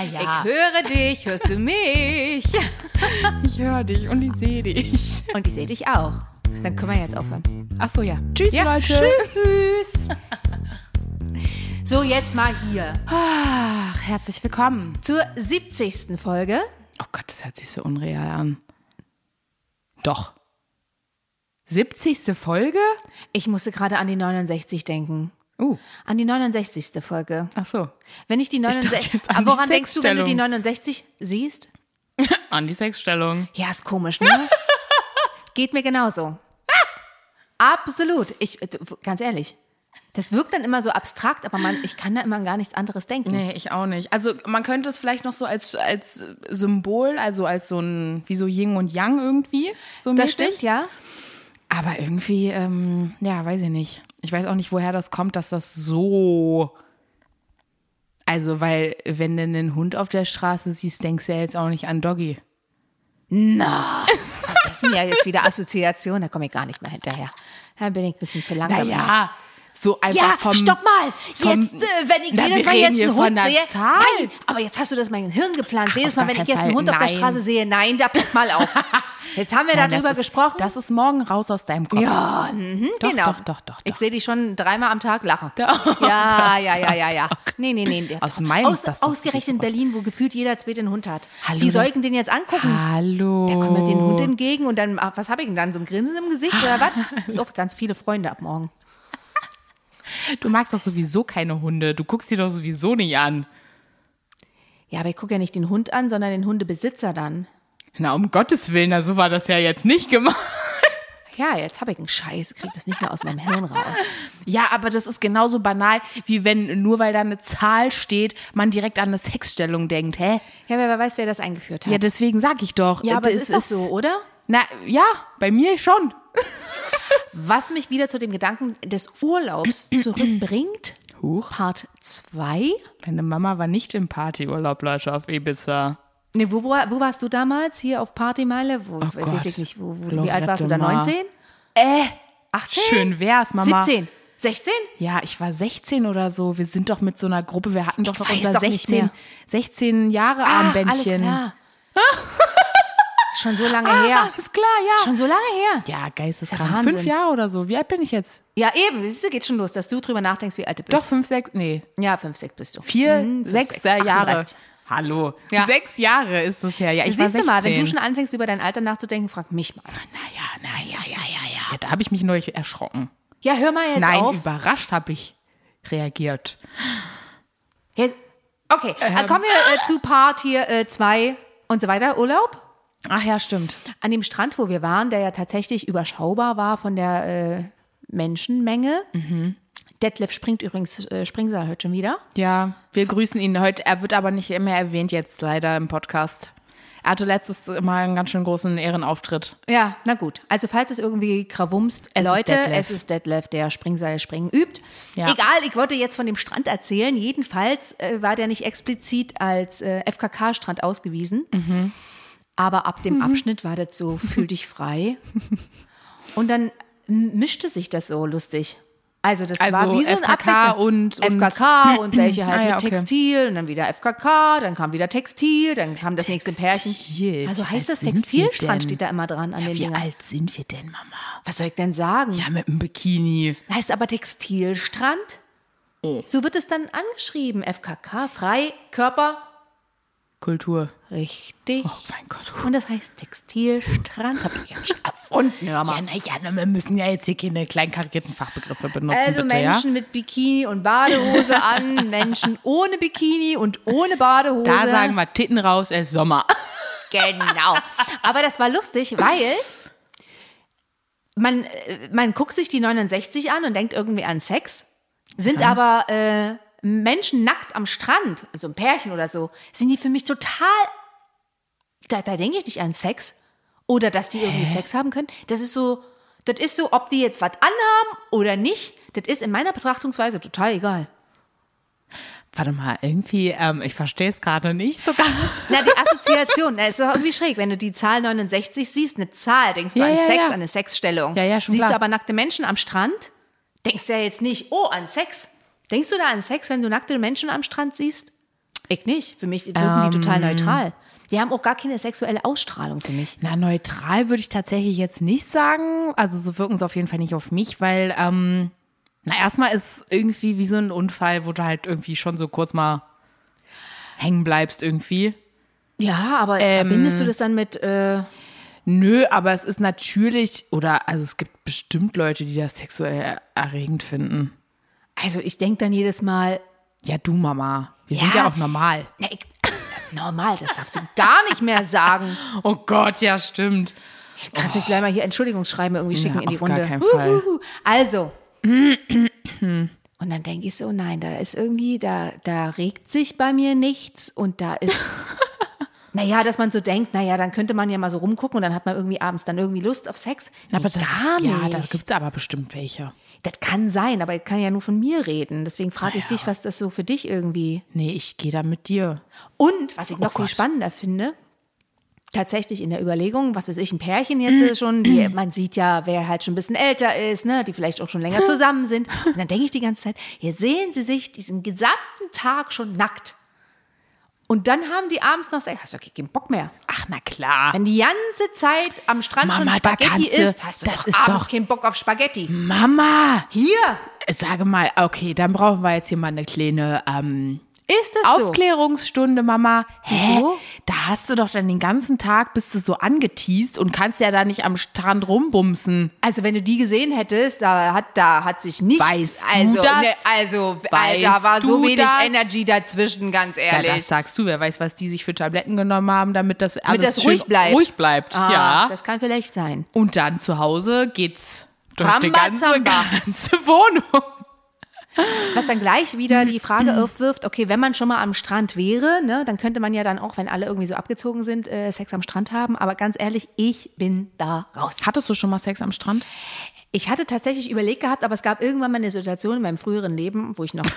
Naja. Ich höre dich, hörst du mich? Ich höre dich und ich sehe dich. Und ich sehe dich auch. Dann können wir jetzt aufhören. Ach so, ja. Tschüss, Ja, Leute. tschüss. So, jetzt mal hier. Ach, herzlich willkommen. Zur 70. Folge. Oh Gott, das hört sich so unreal an. Doch. 70. Folge? Ich musste gerade an die 69 denken. An die 69. Folge. Ach so. Wenn ich die 69... jetzt an Aber die woran denkst du, wenn du die Sexstellung. 69 siehst? An die Sexstellung. Ja, ist komisch, ne? Geht mir genauso. Absolut. Ganz ehrlich. Das wirkt dann immer so abstrakt, aber ich kann da immer an gar nichts anderes denken. Nee, ich auch nicht. Also man könnte es vielleicht noch so als Symbol, also als so ein, wie so Yin und Yang irgendwie. So Das mäßig. stimmt, ja. Aber irgendwie, ja, weiß ich nicht. Ich weiß auch nicht, woher das kommt, dass das so... Also, weil, wenn du einen Hund auf der Straße siehst, denkst du ja jetzt auch nicht an Doggy. Na, das sind ja jetzt wieder Assoziationen, da komme ich gar nicht mehr hinterher. Da bin ich ein bisschen zu langsam. Naja, so einfach Ja, vom... stopp mal! Jetzt, wenn ich Na, jedes wir Mal reden jetzt hier einen von Hund einer sehe... Zahl. Nein, aber jetzt hast du das mein Hirn geplant. Jedes auf Mal, gar wenn ich keinen jetzt einen Fall. Hund auf der Nein. Straße sehe, nein, da pass mal auf. Jetzt haben wir Nein, darüber das ist- gesprochen. Das ist morgen raus aus deinem Kopf. Ja, Doch, genau. Doch. Ich sehe dich schon 3-mal am Tag lachen. Doch, Ja. Nee. Aus Mainz, das doch Ausgerechnet in sowieso Berlin, wo gefühlt jeder zweite einen Hund hat. Hallo, Wie soll das- ich denn den jetzt angucken? Hallo. Der kommt mit den Hund entgegen und dann, was habe ich denn dann? So ein Grinsen im Gesicht oder was? Ist oft ganz viele Freunde ab morgen. Du magst doch sowieso keine Hunde. Du guckst die doch sowieso nicht an. Ja, aber ich gucke ja nicht den Hund an, sondern den Hundebesitzer dann. Na, um Gottes Willen, na, so war das ja jetzt nicht gemacht. Ja, jetzt habe ich einen Scheiß, krieg das nicht mehr aus meinem Hirn raus. Ja, aber das ist genauso banal, wie wenn, nur weil da eine Zahl steht, man direkt an eine Sexstellung denkt. Hä? Ja, wer weiß, wer das eingeführt hat. Ja, deswegen sag ich doch. Ja, aber Das es ist doch so, oder? Na, ja, bei mir schon. Was mich wieder zu dem Gedanken des Urlaubs zurückbringt, Huch. Part 2. Meine Mama war nicht im Partyurlaub, Leute, auf Ibiza. Nee, wo warst du damals? Hier auf Partymeile? Weiß Gott. ich nicht, wie alt warst du da? Lorette 19? 18? Schön wär's, Mama. 17? 16? Ja, ich war 16 oder so. Wir sind doch mit so einer Gruppe, wir hatten doch weiß unser doch nicht mehr. 16 Jahre Ach, alles Armbändchen. klar. Schon so lange her. Alles klar, ja. Schon so lange her. Ja, Ist ja geisteskrank. Wahnsinn. 5 Jahre oder so. Wie alt bin ich jetzt? Ja, eben. Siehst du, geht schon los, dass du drüber nachdenkst, wie alt du bist. Doch, 5, 6, nee. Ja, 5, 6 bist du. 4, 6 Jahre. 38. Hallo. Ja. 6 Jahre ist es her. Ja, ich war Siehst 16. du mal, wenn du schon anfängst, über dein Alter nachzudenken, frag mich mal. Ja, da habe ich mich neulich erschrocken. Ja, hör mal jetzt Nein, auf. überrascht habe ich reagiert. Jetzt, okay, dann kommen wir zu Part hier 2 und so weiter. Urlaub. Ach ja, stimmt. An dem Strand, wo wir waren, der ja tatsächlich überschaubar war von der Menschenmenge. Detlef springt übrigens, Springsaal hört schon wieder. Ja, wir grüßen ihn heute. Er wird aber nicht mehr erwähnt jetzt leider im Podcast. Er hatte letztes Mal einen ganz schön großen Ehrenauftritt. Ja, na gut. Also falls es irgendwie krawumst, Es ist Leute, Detlef. es ist Detlef, der Springseilspringen übt. Ja. Egal, ich wollte jetzt von dem Strand erzählen. Jedenfalls war der nicht explizit als FKK-Strand ausgewiesen. Aber ab dem Abschnitt war das so, fühl dich frei. Und dann mischte sich das so lustig. Also das war wie so ein FKK Abwechseln. und FKK und welche halt Ah, ja, mit okay. Textil und dann wieder FKK, dann kam wieder Textil, dann kam das nächste Pärchen. Textil. Also Wie heißt alt das sind wir Textilstrand, denn? steht da immer dran an den Wie Dingern. alt sind wir denn, Mama? Was soll ich denn sagen? Ja, mit einem Bikini. Heißt aber Textilstrand? Oh. So wird es dann angeschrieben. FKK, frei, Körper. Kultur. Richtig. Oh mein Gott. Und das heißt Textilstrand. Hab ich ja nicht erfunden, hör mal. Wir müssen ja jetzt hier keine kleinen karikierten Fachbegriffe benutzen, Also bitte, Menschen mit Bikini und Badehose an, Menschen ohne Bikini und ohne Badehose. ja? Da sagen wir Titten raus, es ist Sommer. Genau. Aber das war lustig, weil man guckt sich die 69 an und denkt irgendwie an Sex, sind aber Menschen nackt am Strand, also ein Pärchen oder so, sind die für mich total, da denke ich nicht an Sex oder dass die irgendwie Sex haben können. Das ist so, ob die jetzt was anhaben oder nicht, das ist in meiner Betrachtungsweise total egal. Warte mal, irgendwie, ich verstehe es gerade nicht so ganz. Na, die Assoziation, das ist doch irgendwie schräg. Wenn du die Zahl 69 siehst, eine Zahl, denkst du an Sex, an eine Sexstellung. Ja, schon Siehst klar. du aber nackte Menschen am Strand, denkst du ja jetzt nicht, oh, an Sex. Denkst du da an Sex, wenn du nackte Menschen am Strand siehst? Ich nicht. Für mich wirken die total neutral. Die haben auch gar keine sexuelle Ausstrahlung für mich. Na, neutral würde ich tatsächlich jetzt nicht sagen. Also so wirken sie auf jeden Fall nicht auf mich, weil, erstmal ist irgendwie wie so ein Unfall, wo du halt irgendwie schon so kurz mal hängen bleibst irgendwie. Ja, aber verbindest du das dann mit... Nö, aber es ist natürlich, also es gibt bestimmt Leute, die das sexuell erregend finden. Also ich denke dann jedes Mal... Ja, du Mama, wir sind ja auch normal. Ja, normal, das darfst du gar nicht mehr sagen. Oh Gott, ja, stimmt. Kannst du gleich mal hier Entschuldigungsschreiben irgendwie schicken in die Runde. Auf gar keinen Fall. Also. Und dann denke ich so, nein, da ist irgendwie, da regt sich bei mir nichts und da ist, naja, dass man so denkt, naja, dann könnte man ja mal so rumgucken und dann hat man irgendwie abends dann irgendwie Lust auf Sex. Nee, Aber gar nicht. Ja, da gibt es aber bestimmt welche. Das kann sein, aber ich kann ja nur von mir reden. Deswegen frage ich dich, was das so für dich irgendwie... Nee, ich gehe da mit dir. Und, was ich noch viel spannender finde, tatsächlich in der Überlegung, was ist ein Pärchen jetzt schon, man sieht ja, wer halt schon ein bisschen älter ist, ne, die vielleicht auch schon länger zusammen sind. Und dann denke ich die ganze Zeit, jetzt sehen sie sich diesen gesamten Tag schon nackt. Und dann haben die abends noch Sex. Hast du keinen Bock mehr. Ach, na klar. Wenn die ganze Zeit am Strand Mama, schon Spaghetti isst, hast du das doch ist abends doch- keinen Bock auf Spaghetti. Mama! Hier, Sage mal, okay, dann brauchen wir jetzt hier mal eine kleine ist das so? Aufklärungsstunde, Mama. Wieso? Da hast du doch dann den ganzen Tag, bist du so angeteast und kannst ja da nicht am Strand rumbumsen. Also wenn du die gesehen hättest, da hat sich nichts, Weißt du also, das? da war so du wenig das? Energy dazwischen, ganz Ja, ehrlich. das sagst du. Wer weiß, was die sich für Tabletten genommen haben, damit das alles das schön ruhig bleibt. Ah, ja. Das kann vielleicht sein. Und dann zu Hause geht's durch die Rambazamba. ganze Wohnung. Was dann gleich wieder die Frage aufwirft, okay, wenn man schon mal am Strand wäre, ne, dann könnte man ja dann auch, wenn alle irgendwie so abgezogen sind, Sex am Strand haben. Aber ganz ehrlich, ich bin da raus. Hattest du schon mal Sex am Strand? Ich hatte tatsächlich überlegt gehabt, aber es gab irgendwann mal eine Situation in meinem früheren Leben, wo ich noch...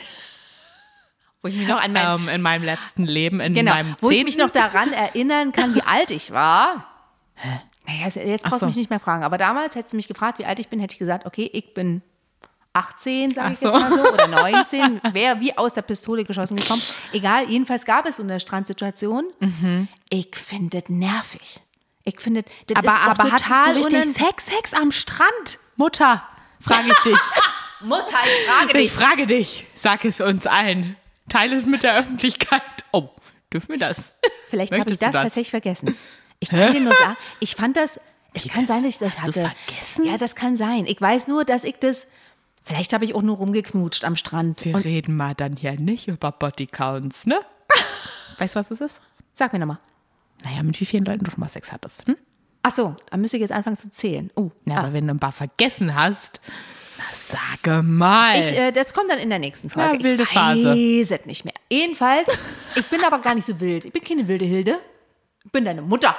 wo ich mich noch an mein... In meinem letzten Leben, in Genau, meinem 10. wo ich mich noch daran erinnern kann, wie alt ich war. Hä? Naja, jetzt brauchst du mich nicht mehr fragen. Aber damals hättest du mich gefragt, wie alt ich bin, hätte ich gesagt, okay, ich bin 18, sage ich jetzt mal so, oder 19. Wäre wie aus der Pistole geschossen gekommen. Egal, jedenfalls gab es so eine Strandsituation. Ich finde das nervig. Ich finde, das ist doch aber hattest total du richtig Sex am Strand? Mutter, frage ich dich. Mutter, ich frage Ich dich. frage dich. Sag es uns allen. Teile es mit der Öffentlichkeit. Oh, dürfen wir das? Vielleicht habe ich Möchtest du das das? tatsächlich vergessen. Ich kann dir nur sagen, ich fand das, es kann sein, dass ich das Hast hatte. du vergessen? Ja, das kann sein. Ich weiß nur, dass ich das, vielleicht habe ich auch nur rumgeknutscht am Strand. Wir Und reden mal dann hier nicht über Bodycounts, ne? Weißt du, was das ist? sag mir nochmal. Naja, mit wie vielen Leuten du schon mal Sex hattest. Hm? Ach so, dann müsste ich jetzt anfangen zu zählen. Oh, Ja, aber wenn du ein paar vergessen hast, na sage mal. das kommt dann in der nächsten Folge. Ja, wilde ich Phase. weiß es nicht mehr. Jedenfalls, ich bin aber gar nicht so wild. Ich bin keine wilde Hilde. Ich bin deine Mutter.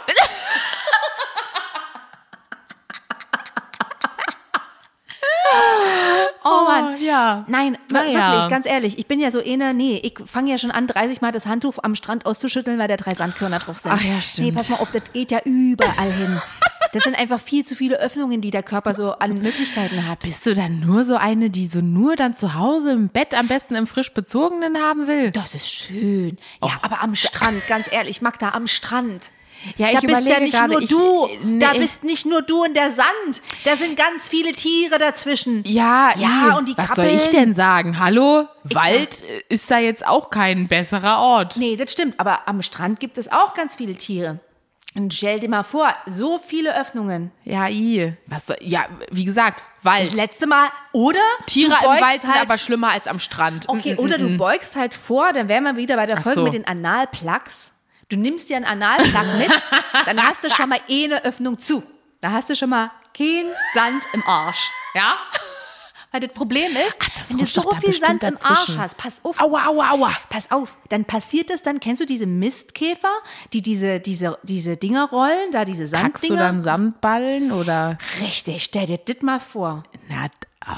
Oh Mann. ja. Nein, Naja. wirklich, ganz ehrlich. Ich bin ja so ich fange ja schon an, 30 Mal das Handtuch am Strand auszuschütteln, weil da 3 Sandkörner drauf sind. Ach ja, stimmt. Nee, pass mal auf, das geht ja überall hin. Das sind einfach viel zu viele Öffnungen, die der Körper so an Möglichkeiten hat. Bist du dann nur so eine, die so nur dann zu Hause im Bett am besten im frisch bezogenen haben will? Das ist schön. Ja, aber am Strand, ganz ehrlich, Magda, am Strand. Ja, Da bist ja nicht nur du. Da nee, bist nicht nur du in der Sand. Da sind ganz viele Tiere dazwischen. Ja, und die was krabbeln. soll ich denn sagen? Hallo? Ich Wald ist da jetzt auch kein besserer Ort. Nee, das stimmt. Aber am Strand gibt es auch ganz viele Tiere. Und stell dir mal vor, so viele Öffnungen. Ja, was soll, ja, wie gesagt, Wald. Das letzte Mal, oder? Tiere du im beugst Wald sind halt, aber schlimmer als am Strand. okay, oder du beugst halt vor, dann wären wir wieder bei der Ach Folge so. mit den Analplugs. Du nimmst dir einen Analplug mit, dann hast du schon mal eine Öffnung zu. Da hast du schon mal kein Sand im Arsch. Ja? Weil das Problem ist, wenn du rutscht so doch da viel bestimmt Sand im Arsch dazwischen. hast, pass auf. Aua, aua, aua. Pass auf, dann passiert das dann, kennst du diese Mistkäfer, die diese Dinger rollen, da diese Packst du Sanddinger? dann Sandballen oder? Richtig, stell dir das mal vor. Na, ach,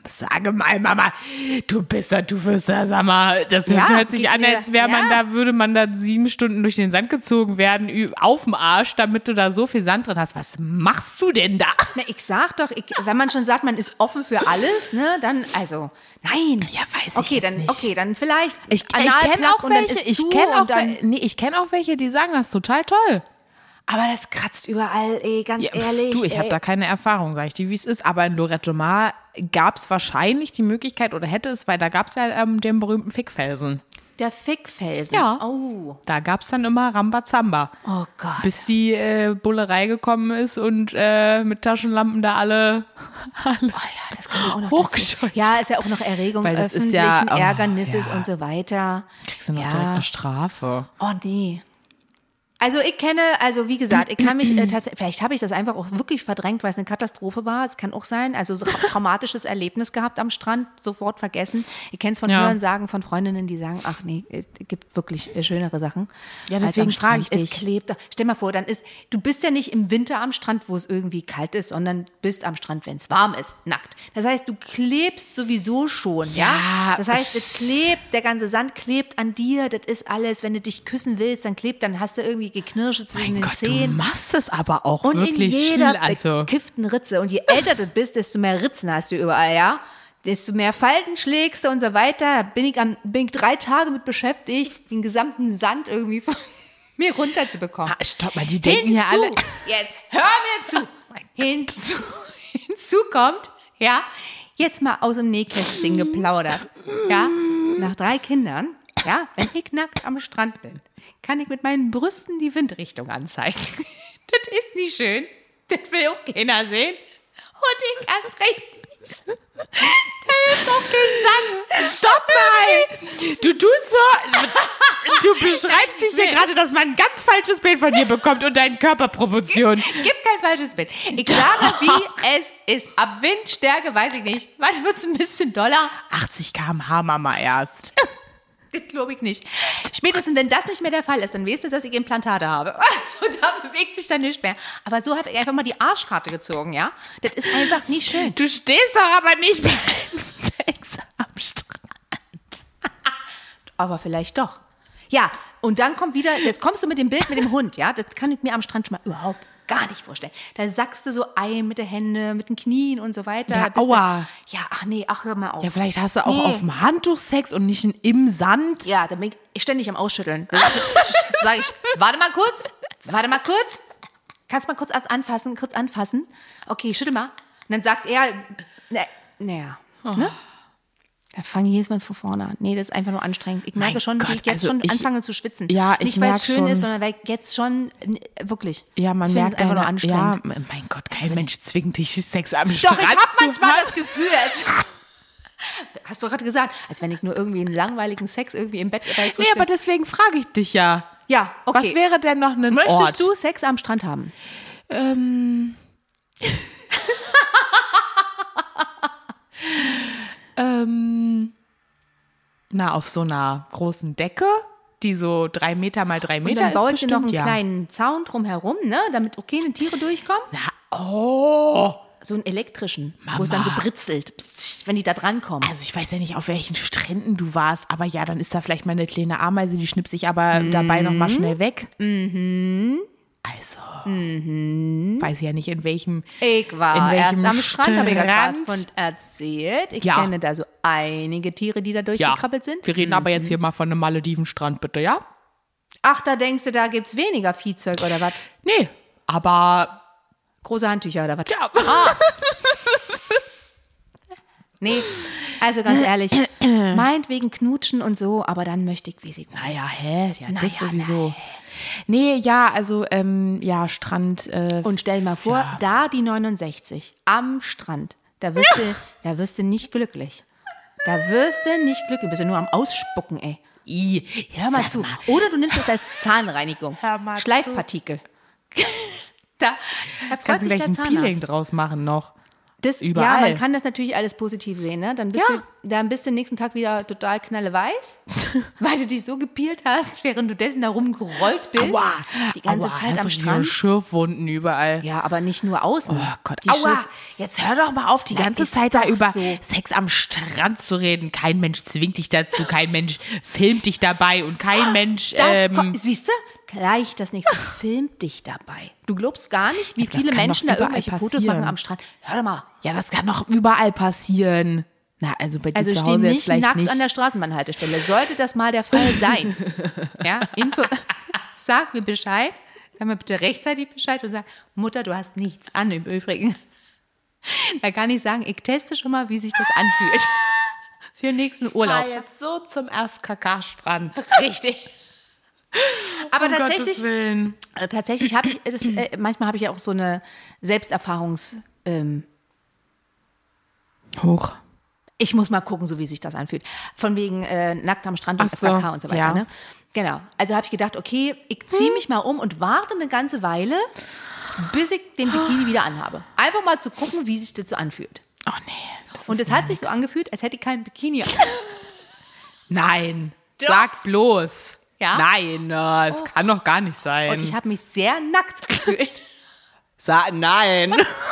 Sage mal, Mama, du wirst da, sag mal, das Ja, hört sich geht an, mir- als wäre man ja. da, würde man da 7 Stunden durch den Sand gezogen werden, auf dem Arsch, damit du da so viel Sand drin hast. Was machst du denn da? Na, ich sag doch, wenn man schon sagt, man ist offen für alles, ne, dann, also, nein. Ja, weiß ich okay, jetzt dann, nicht. Okay, dann vielleicht Ich kenne Analplug auch und dann welche, ist ich zu kenne auch, und dann, ich kenn auch welche, die sagen, das ist total toll. aber das kratzt überall, ey, ganz ehrlich. Du, ich habe da keine Erfahrung, sag ich dir, wie es ist. Aber in Lorette Mar gab es wahrscheinlich die Möglichkeit oder hätte es, weil da gab es ja den berühmten Fickfelsen. Der Fickfelsen. Ja. Oh. Da gab es dann immer Rambazamba. Oh Gott. Bis die Bullerei gekommen ist und mit Taschenlampen da alle Oh ja, das kommt auch noch hochgescheucht. dazu. Ja, ist ja auch noch Erregung Weil das ist öffentlichen ja, oh, Ärgernisses ja. und so weiter. kriegst du noch Ja. direkt eine Strafe. Oh nee. Also ich kenne, also wie gesagt, ich kann mich tatsächlich, vielleicht habe ich das einfach auch wirklich verdrängt, weil es eine Katastrophe war. Es kann auch sein, also so traumatisches Erlebnis gehabt am Strand, sofort vergessen. Ich kenne es von Ja. Hörensagen von Freundinnen, die sagen, ach nee, es gibt wirklich schönere Sachen. Ja, als deswegen am Strand. frage ich dich. Es klebt. Stell mal vor, du bist ja nicht im Winter am Strand, wo es irgendwie kalt ist, sondern bist am Strand, wenn es warm ist, nackt. Das heißt, du klebst sowieso schon, ja? Das heißt, es klebt, der ganze Sand klebt an dir, das ist alles, wenn du dich küssen willst, dann hast du irgendwie Geknirsche zwischen Mein den Gott, du Zähnen. machst es aber auch Und in wirklich jeder schnell. Also, bekifften Ritze. Und je älter du bist, desto mehr Ritzen hast du überall, ja? Desto mehr Falten schlägst du und so weiter. Da bin ich 3 Tage mit beschäftigt, den gesamten Sand irgendwie von mir runterzubekommen. stopp mal, die denken ja alle. Jetzt hör mir zu. Hinzu kommt, ja, jetzt mal aus dem Nähkästchen geplaudert. Ja, nach 3 Kindern, ja, wenn ich nackt am Strand bin, kann ich mit meinen Brüsten die Windrichtung anzeigen. Das ist nicht schön. Das will auch keiner sehen. Und ich erst recht nicht. Da ist doch kein Sand. Stopp mal! Du tust so. Du beschreibst dich hier gerade, dass man ein ganz falsches Bild von dir bekommt und deinen Körperproportionen. Gibt kein falsches Bild. Ich sage, wie es ist. Ab Windstärke weiß ich nicht. Wann wird es ein bisschen doller? 80 km/h, Mama, erst. Das glaube ich nicht. Spätestens, wenn das nicht mehr der Fall ist, dann weißt du, dass ich Implantate habe. Also da bewegt sich dann nicht mehr. Aber so habe ich einfach mal die Arschkarte gezogen, ja? Das ist einfach nicht schön. Du stehst doch aber nicht beim Sex am Strand. Aber vielleicht doch. Ja, und dann kommt wieder, jetzt kommst du mit dem Bild mit dem Hund, ja? Das kann ich mir am Strand schon mal überhaupt gar nicht vorstellen. Da sackst du so ein mit den Händen, mit den Knien und so weiter. Ja, Bist aua. Ja, ach nee, hör mal auf. Ja, vielleicht hast du auch Nee. auf dem Handtuch Sex und nicht im Sand. Ja, dann bin ich ständig am Ausschütteln. Sag ich, warte mal kurz. Kannst mal kurz anfassen. Okay, schüttel mal. Und dann sagt er, naja, ne? Da fange ich jedes Mal von vorne an. Nee, das ist einfach nur anstrengend. Ich merke Mein schon, wie Gott, ich jetzt also schon ich- anfange zu schwitzen. Ja, ich Nicht, weil es merk schön schon. ist, sondern weil ich jetzt schon, wirklich, Ja, man finde merkt es einfach nur deine- anstrengend. Ja, mein Gott, kein Mensch zwingt dich, Sex am Doch, Strand ich habe zu manchmal haben. das Gefühl, hast du gerade gesagt, als wenn ich nur irgendwie einen langweiligen Sex irgendwie im Bett bei Nee, aber deswegen frage ich dich ja. Ja, okay. Was wäre denn noch ein Möchtest Ort? du Sex am Strand haben? Na, auf so einer großen Decke, die so 3 Meter mal 3 Und Meter dann ist baut ihr noch einen bestimmt, ja. kleinen Zaun drumherum, ne, damit auch keine Tiere durchkommen. Na, oh. So einen elektrischen, wo es dann so britzelt, wenn die da drankommen. Also ich weiß ja nicht, auf welchen Stränden du warst, aber ja, dann ist da vielleicht mal eine kleine Ameise, die schnippt sich aber dabei nochmal schnell weg. Also, weiß ich ja nicht, in welchem... Ich war in erst welchem am Strand, habe ich ja gerade Strand? von erzählt. Ich Ja. kenne da so einige Tiere, die da Ja, durchgekrabbelt sind. wir reden aber jetzt hier mal von einem Maledivenstrand, bitte, ja? Ach, da denkst du, da gibt's weniger Viehzeug oder was? Nee, aber... Große Handtücher oder was? Ja, Nee, also ganz ehrlich, meinetwegen knutschen und so, aber dann möchte ich Visik. naja, hä? Ja, das Naja, sowieso. Nee, ja, also, ja, Strand... Und stell mal vor, da die 69 am Strand, da wirst du nicht glücklich. Da wirst du nicht glücklich, bist du nur am Ausspucken, ey. Hör mal Sag zu. mal. Oder du nimmst es als Zahnreinigung. Hör mal Schleifpartikel. Da freut kannst du sich gleich der ein Peeling Zahnarzt. draus machen noch. Überall. Ja, man kann das natürlich alles positiv sehen, ne? Dann bist du nächsten Tag wieder total knalleweiß, weil du dich so gepielt hast, während du dessen da rumgerollt bist. Aua. Die ganze Zeit am Strand. Schürfwunden überall. Ja, aber nicht nur außen. Oh Gott, Die aua, jetzt hör doch mal auf, die ganze ist Zeit da doch über so. Sex am Strand zu reden. Kein Mensch zwingt dich dazu, kein Mensch filmt dich dabei und kein Mensch... Siehst du? Gleich das nächste filmt dich dabei. Du glaubst gar nicht, wie Das viele kann Menschen doch da irgendwelche überall Fotos machen passieren. am Strand. Hör doch mal. Ja, das kann doch überall passieren. Na, also bei dir Also zu stehen Hause jetzt nicht vielleicht nackt nicht. an der Straßenbahnhaltestelle. Sollte das mal der Fall sein, ja, sag mir Bescheid. Sag mir bitte rechtzeitig Bescheid und sag, Mutter, du hast nichts an im Übrigen. Da kann ich sagen, ich teste schon mal, wie sich das anfühlt. Für den nächsten Urlaub. Fahr jetzt so zum FKK-Strand. Richtig. Aber Gottes Willen. tatsächlich habe ich, manchmal habe ich auch so eine Selbsterfahrungs... Hoch. Ich muss mal gucken, so wie sich das anfühlt. Von wegen nackt am Strand und Ach so, FKK und so weiter. ja. Ne? Genau. Also habe ich gedacht, okay, ich ziehe mich mal um und warte eine ganze Weile, bis ich den Bikini wieder anhabe. Einfach mal zu gucken, wie sich das so anfühlt. Oh nee. Und es hat sich so angefühlt, als hätte ich kein Bikini an. Nein. Doch. Sag bloß. Ja? Nein, das kann doch gar nicht sein. Und ich habe mich sehr nackt gefühlt. Nein.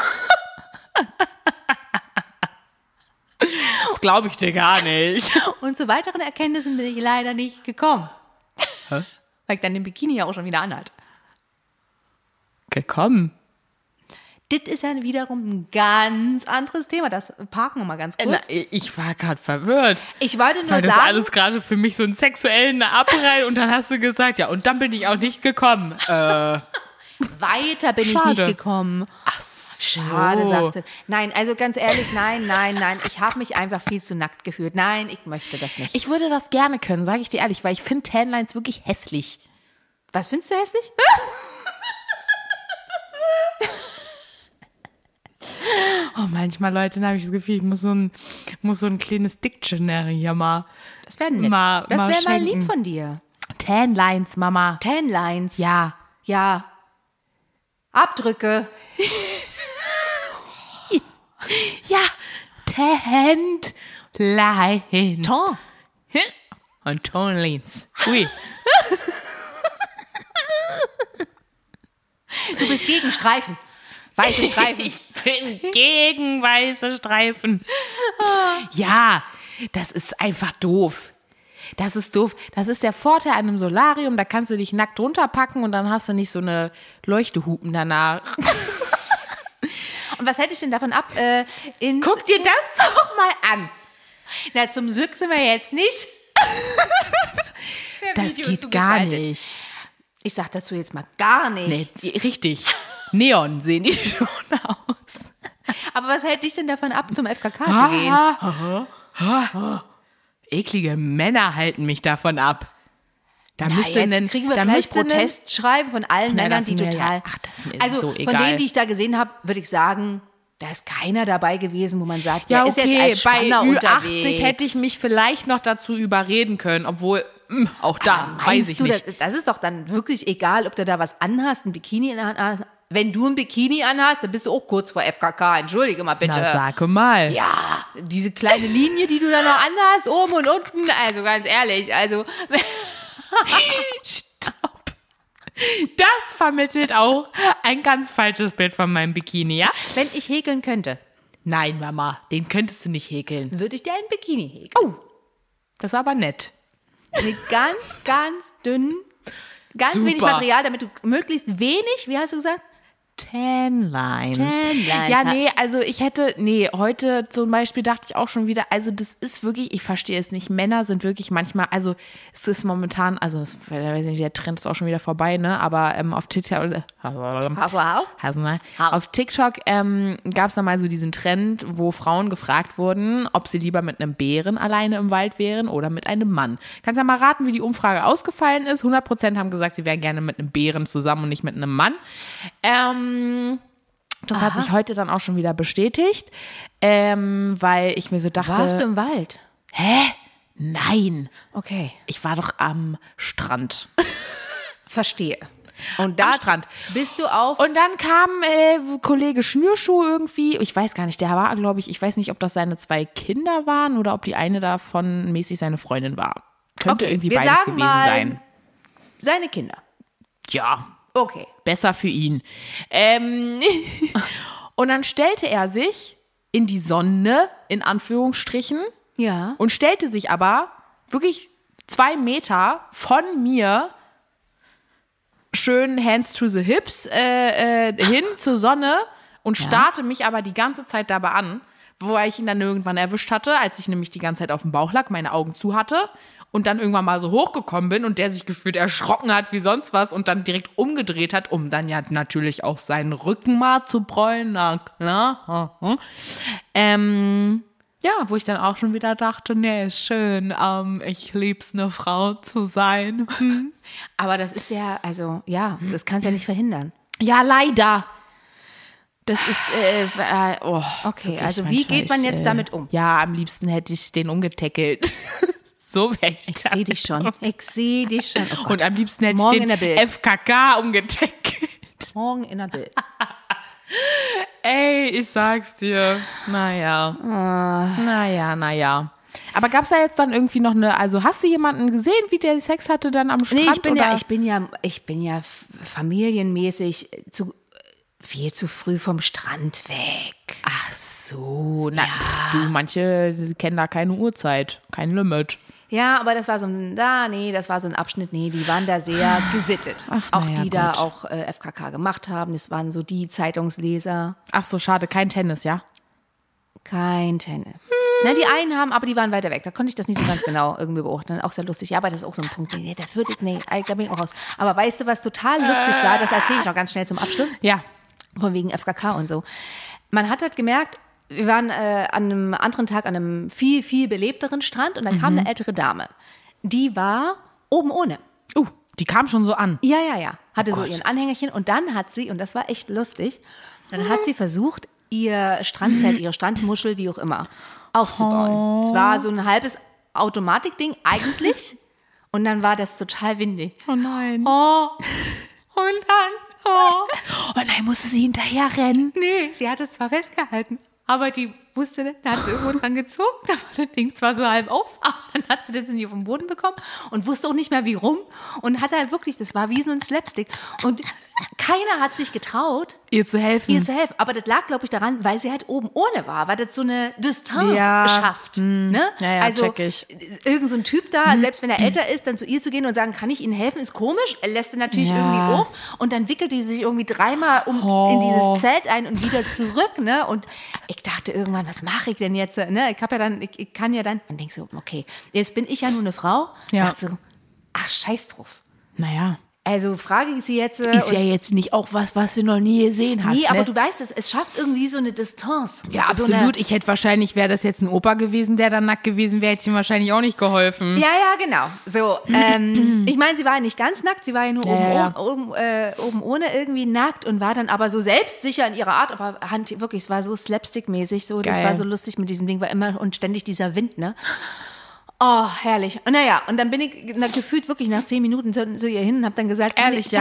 Das glaube ich dir gar nicht. Und zu weiteren Erkenntnissen bin ich leider nicht gekommen. Weil ich dann den Bikini ja auch schon wieder anhatte. Gekommen. Das ist ja wiederum ein ganz anderes Thema. Das parken wir mal ganz kurz. Ich war gerade verwirrt. Ich wollte nur Weil das sagen, alles gerade für mich so einen sexuellen Abreihen und dann hast du gesagt, ja, und dann bin ich auch nicht gekommen. weiter bin ich Schade. nicht gekommen. Ach so. Schade, sagt sie. Nein, also ganz ehrlich, nein. Ich habe mich einfach viel zu nackt gefühlt. Nein, ich möchte das nicht. Ich würde das gerne können, sage ich dir ehrlich, weil ich finde Tanlines wirklich hässlich. Was findest du hässlich? Oh, manchmal, Leute, dann habe ich das Gefühl, ich muss so ein kleines Dictionary hier mal. Das wäre nett. Mal Das wäre mal schenken. lieb von dir. Tanlines, Mama. Tanlines. Ja. Ja. Abdrücke. Ja, Tanlines. Ton. Und Tanlines. Ui. Du bist gegen Streifen. Weiße Streifen. Ich bin gegen weiße Streifen. Ja, das ist einfach doof. Das ist doof. Das ist der Vorteil an einem Solarium. Da kannst du dich nackt runterpacken und dann hast du nicht so eine Leuchtehupen danach. Und was hätte ich denn davon ab? Guck dir das doch mal an. Na, zum Glück sind wir jetzt nicht. Das Video geht gar zugeschaltet. nicht. Ich sag dazu jetzt mal gar nichts. Nee, richtig. Neon sehen die schon aus. Aber was hält dich denn davon ab, zum FKK zu gehen? Eklige Männer halten mich davon ab. Da müsste jetzt kriegen wir gleich Protestschreiben von allen Männern, das die ist mir total... ja- ach, das ist mir also so von egal. denen, die ich da gesehen habe, würde ich sagen, da ist keiner dabei gewesen, wo man sagt, Ja, der ist okay, jetzt als bei Spanner Ü80 unterwegs. hätte ich mich vielleicht noch dazu überreden können, obwohl, auch da, weiß Meinst ich du, nicht. das ist doch dann wirklich egal, ob du da was anhast, ein Bikini anhast. Wenn du ein Bikini anhast, dann bist du auch kurz vor FKK. Entschuldige mal bitte. Na, sage mal. Ja, diese kleine Linie, die du da noch anhast, oben und unten, also ganz ehrlich, also Stopp. Das vermittelt auch ein ganz falsches Bild von meinem Bikini, ja? wenn ich häkeln könnte, Nein, Mama, den könntest du nicht häkeln. würde ich dir einen Bikini häkeln. Oh, das ist aber nett. Mit ganz dünnen, ganz wenig Super. Material, damit du möglichst wenig, wie hast du gesagt? Tanlines. Tanlines Ja, nee, hast. also heute zum Beispiel dachte ich auch schon wieder, also das ist wirklich, ich verstehe es nicht, Männer sind wirklich manchmal, also es ist momentan, also ich weiß nicht, der Trend ist auch schon wieder vorbei, ne, aber auf TikTok, auf TikTok gab es dann mal so diesen Trend, wo Frauen gefragt wurden, ob sie lieber mit einem Bären alleine im Wald wären oder mit einem Mann. Kannst ja mal raten, wie die Umfrage ausgefallen ist. 100% haben gesagt, sie wären gerne mit einem Bären zusammen und nicht mit einem Mann. Das hat sich heute dann auch schon wieder bestätigt, weil ich mir so dachte, Warst du im Wald? hä? Nein, Okay, ich war doch am Strand. verstehe. Und da am Strand. bist du auf. Und dann kam Kollege Schnürschuh irgendwie, ich weiß gar nicht, der war, glaube ich weiß nicht, ob das seine 2 Kinder waren oder ob die eine davon mäßig seine Freundin war. Könnte irgendwie wir beides sagen gewesen mal, sein. Seine Kinder. Ja, Okay. besser für ihn. Und dann stellte er sich in die Sonne, in Anführungsstrichen, Ja. und stellte sich aber wirklich 2 Meter von mir schön hands to the hips hin zur Sonne und starrte mich aber die ganze Zeit dabei an, wo ich ihn dann irgendwann erwischt hatte, als ich nämlich die ganze Zeit auf dem Bauch lag, meine Augen zu hatte und dann irgendwann mal so hochgekommen bin und der sich gefühlt erschrocken hat wie sonst was und dann direkt umgedreht hat, um dann ja natürlich auch seinen Rücken mal zu prollen, na klar. Ja, wo ich dann auch schon wieder dachte, nee, ist schön, ich lieb's, eine Frau zu sein. Aber das ist ja, also, ja, das kannst du ja nicht verhindern. Ja, leider. Das ist, Okay, wirklich, also wie manchmal geht man jetzt damit um? Ja, am liebsten hätte ich den umgetackelt. So wäre ich Ich sehe dich schon. Ich sehe dich schon. Oh Gott. Und am liebsten hätte Morgen ich in der den Bild. FKK umgetackelt. Morgen in der Bild. Ey, ich sag's dir. Naja. Naja. Aber gab's da jetzt dann irgendwie noch also hast du jemanden gesehen, wie der Sex hatte dann am Strand? Nee, ich bin ja familienmäßig viel zu früh vom Strand weg. Ach so. Na, du, manche kennen da keine Uhrzeit, kein Limit. Ja, aber das war so ein Abschnitt, die waren da sehr gesittet. Auch na ja, die da gut. auch FKK gemacht haben, das waren so die Zeitungsleser. Ach so, schade, kein Tennis, ja? Kein Tennis. Na, die einen haben, aber die waren weiter weg. Da konnte ich das nicht so ganz genau irgendwie beobachten. Auch sehr lustig. Ja, aber das ist auch so ein Punkt. Da bin ich auch raus. Aber weißt du, was total lustig war? Das erzähle ich noch ganz schnell zum Abschluss. Ja. Von wegen FKK und so. Man hat halt gemerkt, wir waren an einem anderen Tag an einem viel, viel belebteren Strand und dann kam eine ältere Dame. Die war oben ohne. Die kam schon so an. Ja. Hatte so Gott. ihren Anhängerchen und dann hat sie, und das war echt lustig, dann hat sie versucht, ihr Strandzelt, ihre Strandmuschel, wie auch immer, aufzubauen. Es war so ein halbes Automatikding eigentlich und dann war das total windig. Oh nein. Und dann, Oh nein, musste sie hinterher rennen. nee, sie hat es zwar festgehalten, aber die wusste, da hat sie irgendwo dran gezogen, da war das Ding zwar so halb auf, aber dann hat sie das nicht auf den Boden bekommen und wusste auch nicht mehr wie rum und hat halt wirklich, das war wie so ein Slapstick und keiner hat sich getraut, Ihr zu helfen. aber das lag, glaube ich, daran, weil sie halt oben ohne war, weil das so eine Distanz Ja. schafft. Ne? Ja, also check ich. irgend so ein Typ da, selbst wenn er älter ist, dann zu ihr zu gehen und sagen, kann ich Ihnen helfen, ist komisch. Er lässt sie natürlich Ja. irgendwie hoch und dann wickelt die sich irgendwie 3-mal in dieses Zelt ein und wieder zurück. Ne? Und ich dachte irgendwann, was mache ich denn jetzt? Ne? Ich kann ja dann, und denk so, okay, jetzt bin ich ja nur eine Frau. Ja. Dachte so, ach, scheiß drauf. Naja. Also frage ich sie jetzt. Ist ja jetzt nicht auch was du noch nie gesehen hast. Nee, aber ne? du weißt es schafft irgendwie so eine Distanz. Ja, so absolut. Ich hätte wahrscheinlich, wäre das jetzt ein Opa gewesen, der dann nackt gewesen wäre, hätte ich ihm wahrscheinlich auch nicht geholfen. Ja, genau. So, ich meine, sie war ja nicht ganz nackt, sie war ja nur oben ohne irgendwie nackt und war dann aber so selbstsicher in ihrer Art, aber wirklich, es war so slapstick-mäßig, so, das Geil. war so lustig mit diesem Ding, war immer und ständig dieser Wind, ne? Oh, herrlich. Und naja, und dann bin ich gefühlt wirklich nach 10 Minuten zu ihr hin und habe dann gesagt, kann ich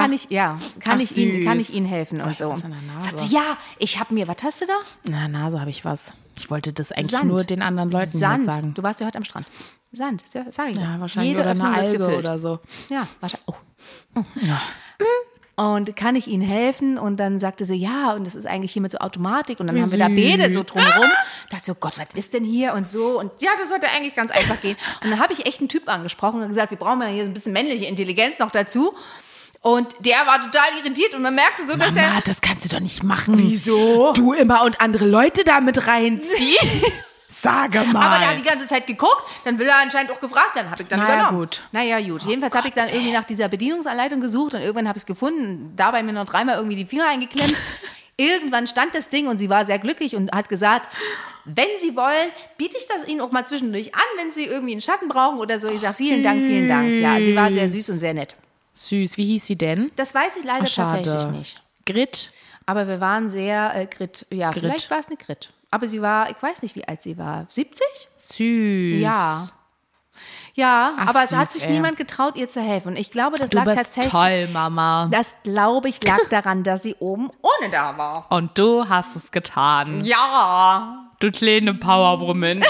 Ihnen helfen und so. was an der Nase. Sagt sie, ja, ich habe mir, was hast du da? Na, Nase habe ich was. Ich wollte das eigentlich Sand. nur den anderen Leuten hier Sand. sagen. Du warst ja heute am Strand. Sand, sag ich Ja, wahrscheinlich. Jede oder Öffnung eine wird Alge gefüllt. oder so. Ja, wahrscheinlich. Und kann ich Ihnen helfen? Und dann sagte sie, ja, und das ist eigentlich hier mit so Automatik. Und dann haben wir da Bäder so drumherum. Dachte so, Gott, was ist denn hier und so? Und ja, das sollte eigentlich ganz einfach gehen. Und dann habe ich echt einen Typ angesprochen und gesagt, wir brauchen ja hier so ein bisschen männliche Intelligenz noch dazu. Und der war total irritiert und man merkte so, dass Mama, er... das kannst du doch nicht machen. Wieso? Du immer und andere Leute damit reinziehen. Sage mal. Aber der hat die ganze Zeit geguckt, dann will er anscheinend auch gefragt werden, habe ich dann übernommen. Gut. Naja, gut. Jedenfalls habe ich dann irgendwie nach dieser Bedienungsanleitung gesucht und irgendwann habe ich es gefunden, dabei mir noch 3-mal irgendwie die Finger eingeklemmt. Irgendwann stand das Ding und sie war sehr glücklich und hat gesagt, wenn Sie wollen, biete ich das Ihnen auch mal zwischendurch an, wenn Sie irgendwie einen Schatten brauchen oder so. Ich sage, vielen Dank, vielen Dank. Ja, sie war sehr süß und sehr nett. Süß. Wie hieß sie denn? Das weiß ich leider Schade. tatsächlich nicht. Grit. Aber wir waren sehr Grit. Ja, vielleicht war es eine Grit. Aber sie war, ich weiß nicht, wie alt sie war. 70? Süß. Ja. Ja, Ach, aber es hat süß, sich ey. niemand getraut, ihr zu helfen. Und ich glaube, das Du lag bist tatsächlich. toll, Mama. Das, glaube ich, lag daran, dass sie oben ohne da war. Und du hast es getan. Ja. Du kleine Powerwoman.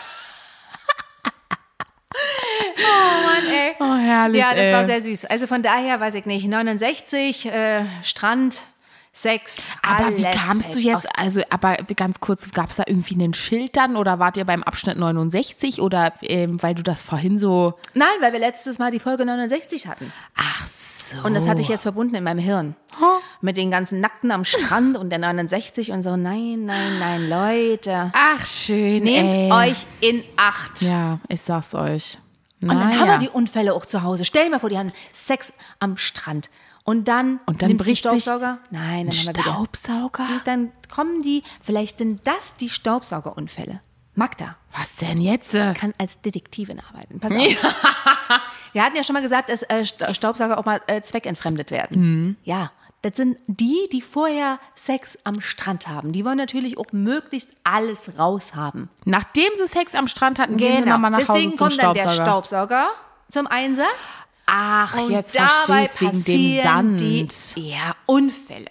Oh Mann, ey. Oh, herrlich, Ja, das ey. war sehr süß. Also von daher, weiß ich nicht, 69, Strand, Sex, Aber wie alles kamst du fällt jetzt, aus. also, aber ganz kurz, gab es da irgendwie einen Schild dann oder wart ihr beim Abschnitt 69 oder weil du das vorhin so, Nein, weil wir letztes Mal die Folge 69 hatten. ach so. Und das hatte ich jetzt verbunden in meinem Hirn. Mit den ganzen Nackten am Strand und der 69 und so. Nein, nein, nein, Leute. Ach, schön, Nehmt ey. euch in Acht. Ja, ich sag's euch. Und dann haben wir die Unfälle auch zu Hause. Stell dir mal vor, die haben Sex am Strand. Und dann Und dann nimmst du einen bricht sich Staubsauger. Nein, dann haben wir wieder. Staubsauger? Und dann kommen die, vielleicht sind das die Staubsaugerunfälle. Magda Was denn jetzt? kann als Detektivin arbeiten. Pass auf. Wir hatten ja schon mal gesagt, dass Staubsauger auch mal zweckentfremdet werden. Ja, das sind die vorher Sex am Strand haben. Die wollen natürlich auch möglichst alles raushaben. Nachdem sie Sex am Strand hatten, gehen sie nochmal nach Deswegen Hause zum kommt dann der Staubsauger. Staubsauger zum Einsatz. Ach, Und jetzt dabei versteh's wegen dem passieren Sand. die Unfälle.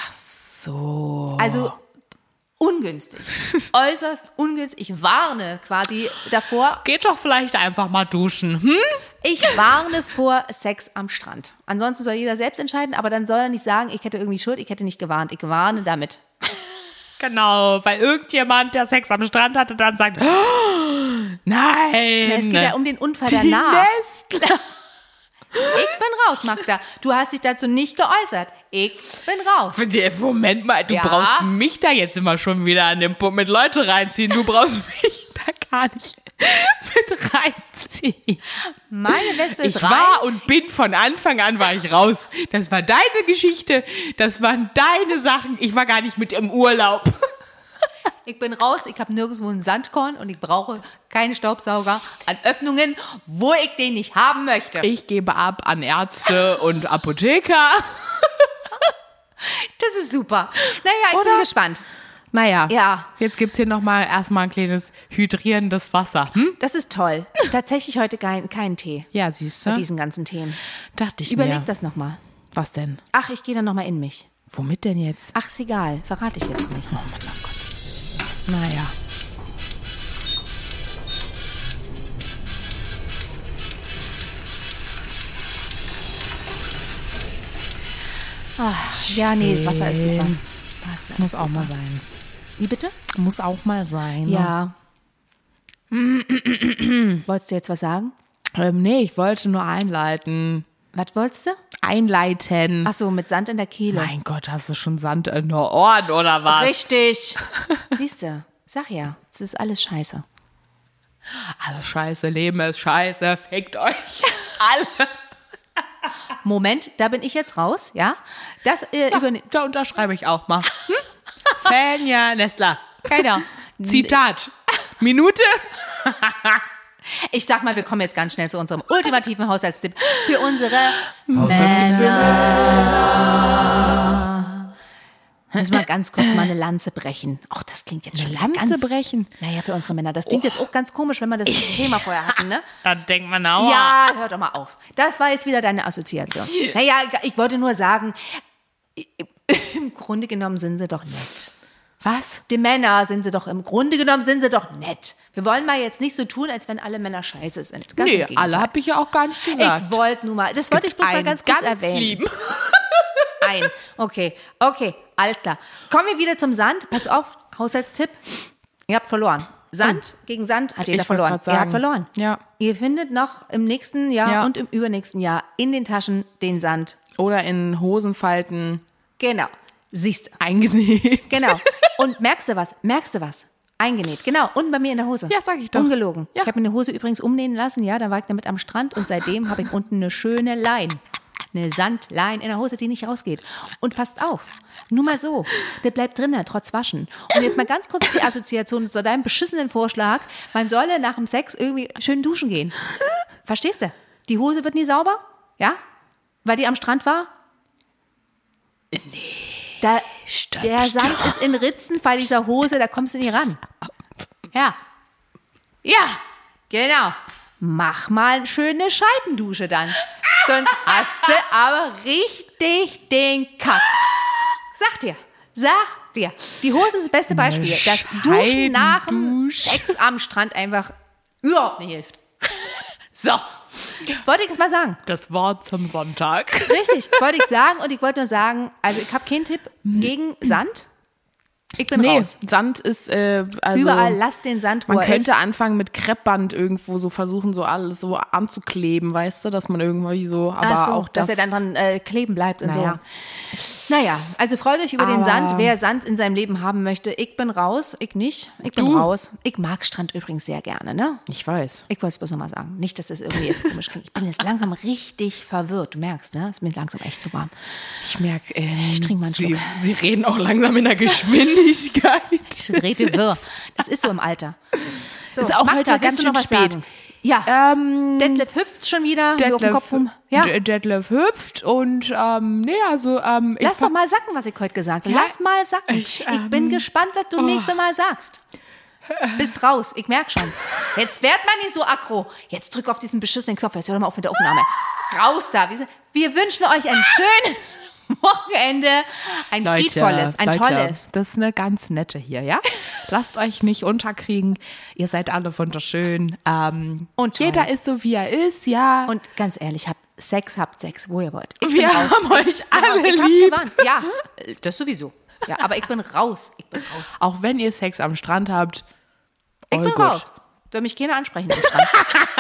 So. Also ungünstig. Äußerst ungünstig. Ich warne quasi davor. Geht doch vielleicht einfach mal duschen. Hm? Ich warne vor Sex am Strand. Ansonsten soll jeder selbst entscheiden, aber dann soll er nicht sagen, ich hätte irgendwie Schuld, ich hätte nicht gewarnt. Ich warne damit. Genau, weil irgendjemand, der Sex am Strand hatte, dann sagt, oh, nein. Es geht ja um den Unfall die danach. Nestler. Ich bin raus, Magda. Du hast dich dazu nicht geäußert. Ich bin raus. Moment mal, du Ja? brauchst mich da jetzt immer schon wieder an den Punkt mit Leute reinziehen. Du brauchst mich da gar nicht mit reinziehen. Meine Weste ist Ich rein. war und bin von Anfang an war ich raus. Das war deine Geschichte, das waren deine Sachen. Ich war gar nicht mit im Urlaub. Ich bin raus, ich habe nirgendwo ein Sandkorn und ich brauche keinen Staubsauger an Öffnungen, wo ich den nicht haben möchte. Ich gebe ab an Ärzte und Apotheker. Das ist super. Naja, ich bin Oder? gespannt. Naja, Ja. jetzt gibt es hier nochmal erstmal ein kleines hydrierendes Wasser. Hm? Das ist toll. Tatsächlich heute kein Tee Ja, siehst bei du? diesen ganzen Themen. Dachte ich Überleg mir. das nochmal. Was denn? Ach, ich gehe dann nochmal in mich. Womit denn jetzt? Ach, ist egal. Verrate ich jetzt nicht. Naja. Ach, ja, nee, Wasser ist super. Wasser Muss ist auch super. mal sein. Wie bitte? Muss auch mal sein. Ja. Wolltest du jetzt was sagen? Nee, ich wollte nur einleiten. Was wolltest du? Einleiten. Ach so, mit Sand in der Kehle. Mein Gott, hast du schon Sand in den Ohren oder was? Richtig. Siehst du, sag ja, es ist alles scheiße. Alles scheiße, Leben ist scheiße, fickt euch alle. Moment, da bin ich jetzt raus, ja? Das übernimmt Da unterschreibe ich auch mal. Hm? Fenja Nestler. keiner. Zitat. Minute. Ich sag mal, wir kommen jetzt ganz schnell zu unserem ultimativen Haushaltstipp für unsere Müssen wir ganz kurz mal eine Lanze brechen. Ach, das klingt jetzt schon Lanze ganz, brechen? Naja, für unsere Männer. Das klingt jetzt auch ganz komisch, wenn wir das Thema vorher hatten, ne? Dann denkt man auch. Ja, hör doch mal auf. Das war jetzt wieder deine Assoziation. Naja, ich wollte nur sagen, im Grunde genommen sind sie doch nett. Was? Die Männer sind sie doch, im Grunde genommen sind sie doch nett. Wir wollen mal jetzt nicht so tun, als wenn alle Männer scheiße sind. Ganz im Nee, Gegenteil. alle habe ich ja auch gar nicht gesagt. Ich wollte nur mal, das wollte ich bloß mal Einen ganz kurz ganz erwähnen. lieben. Okay, alles klar. Kommen wir wieder zum Sand. Pass auf, Haushaltstipp. Ihr habt verloren. Sand gegen Sand hat jeder Ich wollte verloren. grad sagen. Ihr habt verloren. Ja. Ihr findet noch im nächsten Jahr Ja. und im übernächsten Jahr in den Taschen den Sand. Oder in Hosenfalten Genau. Siehst du. eingenäht. Genau. Und merkst du was? Eingenäht. Genau. Und bei mir in der Hose. Ja, sag ich doch. Ungelogen. Ja. Ich habe mir eine Hose übrigens umnähen lassen. Ja, da war ich damit am Strand. Und seitdem habe ich unten eine schöne Line. Eine Sandlein in der Hose, die nicht rausgeht. Und passt auf. Nur mal so. Der bleibt drinnen, trotz Waschen. Und jetzt mal ganz kurz die Assoziation zu deinem beschissenen Vorschlag. Man solle nach dem Sex irgendwie schön duschen gehen. Verstehst du? Die Hose wird nie sauber? Ja? Weil die am Strand war? Da, Stopp, der stopp. Sand ist in Ritzen bei dieser Hose, da kommst du nicht ran. Ja. Ja, genau. mach mal eine schöne Scheidendusche dann. Sonst hast du aber richtig den Kack. Sag dir. Die Hose ist das beste Beispiel. Das Duschen nach dem Sex am Strand einfach überhaupt nicht hilft. So, wollte ich es mal sagen. Das Wort zum Sonntag. Richtig, wollte ich sagen. Und ich wollte nur sagen, also ich habe keinen Tipp gegen Sand. Ich bin raus. Sand ist, also überall, lass den Sand, wo man er könnte ist. anfangen mit Kreppband irgendwo so versuchen, so alles so anzukleben, weißt du, dass man irgendwie so, aber Ach so, auch dass er dann dran kleben bleibt und Naja. so. Naja, also freut euch über den Sand. Wer Sand in seinem Leben haben möchte, ich bin raus, ich nicht. Ich bin raus. Ich mag Strand übrigens sehr gerne, ne? Ich weiß. Ich wollte es bloß nochmal sagen. Nicht, dass das irgendwie jetzt komisch klingt. Ich bin jetzt langsam richtig verwirrt. Du merkst, ne? Es ist mir langsam echt zu warm. Ich merke, Ich trinke mal einen Schluck. Sie reden auch langsam in der Geschwindigkeit. Rede wirr. Das ist so im Alter. So, Ist auch Magda, heute ganz willst du noch schön was spät. sagen? Ja, Detlef hüpft schon wieder wie auf dem Kopf rum. Ja. Detlef hüpft und Lass doch mal sacken, was ich heute gesagt habe. Ja, Lass mal sacken. Ich bin gespannt, was du nächstes Mal sagst. Bist raus, ich merk schon. Jetzt werd mal nicht so aggro. Jetzt drück auf diesen beschissenen Knopf. Jetzt hör doch mal auf mit der Aufnahme. Raus da. Wir wünschen euch ein schönes Wochenende. Ein friedvolles, ein tolles. Das ist eine ganz nette hier, ja? Lasst euch nicht unterkriegen. Ihr seid alle wunderschön. Und toll. jeder ist so, wie er ist, ja. Und ganz ehrlich, habt Sex, wo ihr wollt. Ich wir bin raus. haben euch alle Ich hab lieb. gewarnt. Ja, das sowieso. Ja, aber ich bin raus. Auch wenn ihr Sex am Strand habt. Ich bin gut. raus. Soll mich keiner ansprechen am Strand.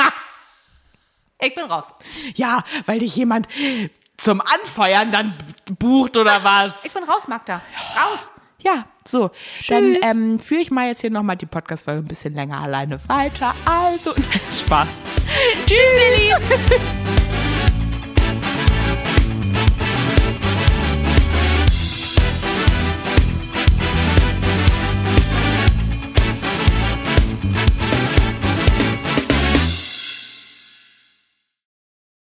Ich bin raus. Ja, weil dich jemand zum Anfeuern dann bucht oder was. Ich bin raus, Magda. Raus. Ja, so. Tschüss. Dann führe ich mal jetzt hier nochmal die Podcast-Folge ein bisschen länger alleine weiter. Also, Spaß. Tschüss, ihr Lieben.